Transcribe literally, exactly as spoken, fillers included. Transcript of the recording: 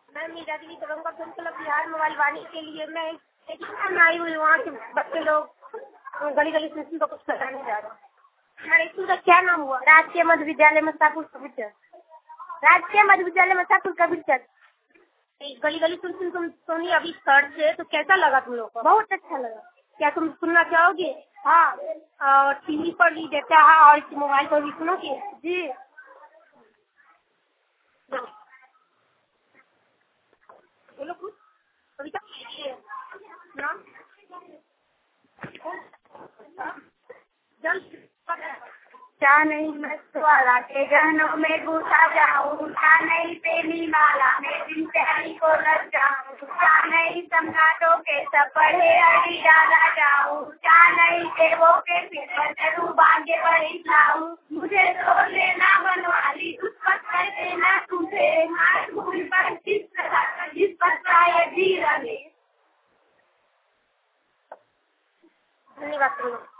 मैं मीरा देवी तरंगा film club Bihar mobile Vaani के लिए मैं एक आई हुई, वहाँ के बच्चे लोग गली गली से तो कुछ कराने जा रहा हूँ। हमारे स्कूल का क्या नाम हुआ? राजकीय मध्य विद्यालय मसापुर कबीरचक। राजकीय मध्य विद्यालय मसापुर कबीरचक। गली गली सुन सुन तुम सुनी अभी सर से, तो कैसा लगा तुम लोग को? बहुत अच्छा लगा। क्या तुम सुनना चाहोगे? हाँ, और टीवी पर भी देता है और मोबाइल पर भी सुनोगे? जी। बोलो कुछ कविता नाम क्या नहीं मस्वाला के गहनों में घुसा जाऊँ, क्या नहीं प्रेमी माला में दिन प्यारी को लग जाऊँ, क्या नहीं सम्राटों के सब पढ़े अड़ी डाला जाऊँ, क्या नहीं देवों के सिर पर चढ़ूं बांधे बड़ी लाऊं, मुझे तो लेना बनवाली उस पर कर देना तुझे मार भूमि पर जिस तरह जिस पर शायद जी रहे। धन्यवाद।